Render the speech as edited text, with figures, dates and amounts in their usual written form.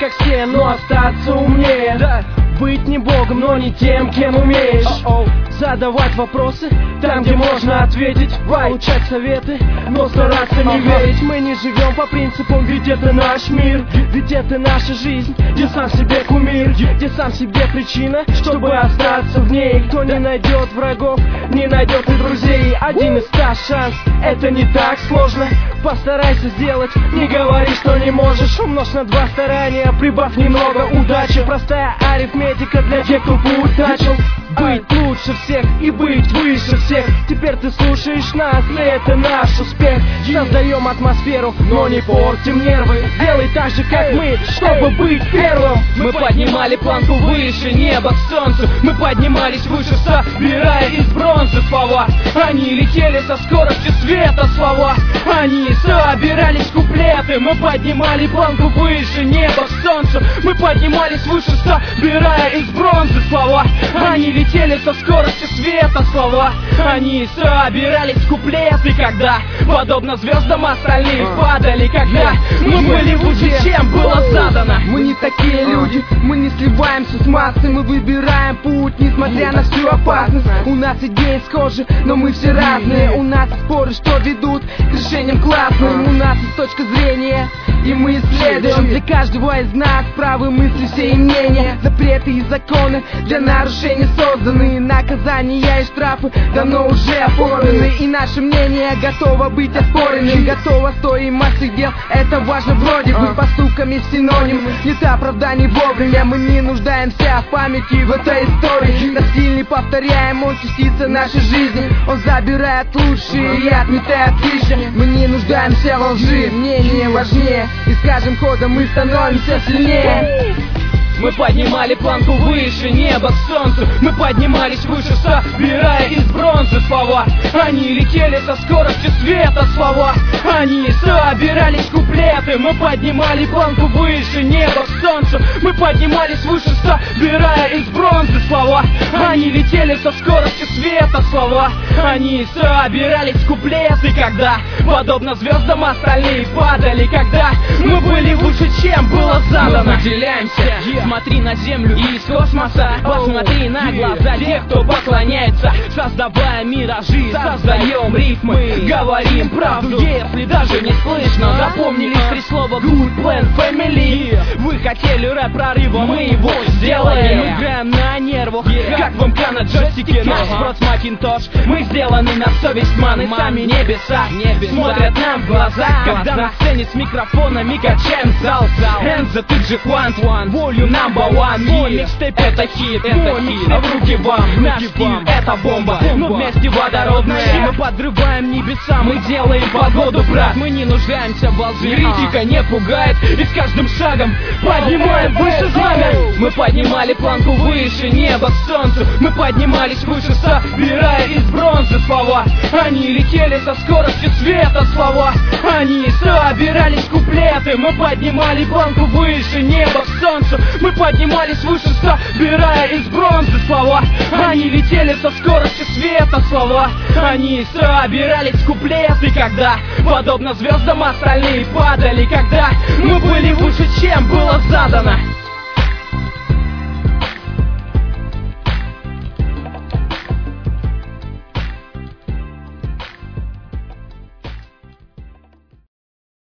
как все, но остаться умнее. Быть не богом, но не тем, кем умеешь. Задавать вопросы там, где можно ответить. Получать советы, но стараться не верить. Мы не живем по принципам, ведь это наш мир. Ведь это наша жизнь, где сам себе кумир, где сам себе причина, чтобы остаться в ней. Кто не найдет врагов, не найдет и друзей. 1 из 100 шанс, это не так сложно. Постарайся сделать, не говори, что не можешь. Умножь на 2 старания, прибавь немного удачи. Простая арифметика для тех, кто путь начал. Быть лучше всех и быть выше всех. Теперь ты слушаешь нас, и это наш успех. Создаем атмосферу, но не портим нервы. Делай так же, как мы, чтобы быть первым. Мы поднимали планку выше неба к солнцу. Мы поднимались выше, собирая из бронзы слова. Они летели со скоростью света, слова. Они собирались куплеты. Мы поднимали планку выше неба к солнцу. Мы поднимались выше, собирая из бронзы слова. Они летели со скоростью света, слова. Они собирались куплеты, когда, подобно звездам, остальные падали. Когда мы были выше, чем было задано. Мы не такие люди, мы не сливаемся с массой. Мы выбираем путь, несмотря на всю опасность. У нас идеи схожи, но мы все разные. У нас споры, что ведут к решениям классным. У нас есть точка зрения, и мы исследуем. Для каждого из нас правы мысли, все и мнения. Запреты и законы для нарушения созданы. Наказания и штрафы давно уже оформлены. И наше мнение готово быть оспоренным. Готово стоимость дел, это важно вроде бы. Поступками синоним, нет оправданий вовремя. Мы не нуждаемся в памяти в этой истории. Насильно повторяем, он частица нашей жизни. Он забирает лучшее и отметает лишнее. Мы не нуждаемся во лжи, мнение важнее. И с каждым ходом мы становимся сильнее. Мы поднимали планку выше неба к солнцу. Мы поднимались выше, собирая из бронзы слова. Они летели со скоростью света, слова. Они собирались куплеты. Мы поднимали планку выше неба к солнцу. Мы поднимались выше, собирая из бронзы слова. Они летели со скоростью света, слова. Они собирались куплеты, когда, подобно звездам, остальные падали. Когда мы были выше, чем было задано. Мы выделяемся. Смотри на землю и из космоса. Посмотри на глаза тех, кто поклоняется. Создавая миражи, создаем рифмы. Говорим правду, если даже не слышно. Запомнились 3 слова: Good Plan Family. Вы хотели рэп-прорыва, мы его сделали. Мы играем на нервах, как в МК на джойстике. Наш спрос Макинтош, мы сделаны на совесть, маны. Сами небеса смотрят нам в глаза, когда на сцене с микрофонами качаем зал. Энза, ты же Хвант, волю number one. Мой микстейп это хит, а в руки вам. Наш стиль это бомба, но вместе водородная. Мы подрываем небеса, мы делаем погоду, брат. Мы не нуждаемся в лжи, критика не пугает. И с каждым шагом поднимаем выше знамя. Мы поднимали планку выше неба к солнцу. Мы поднимались выше, собирая из бронзы слова. Они летели со скоростью света, слова. Они собирались куплеты. Мы поднимали планку выше неба к солнцу. Мы поднимались выше, собирая из бронзы слова. Они летели со скоростью света, слова. Они собирались куплеты, когда, подобно звездам, остальные падали. Когда мы были выше, чем было задано.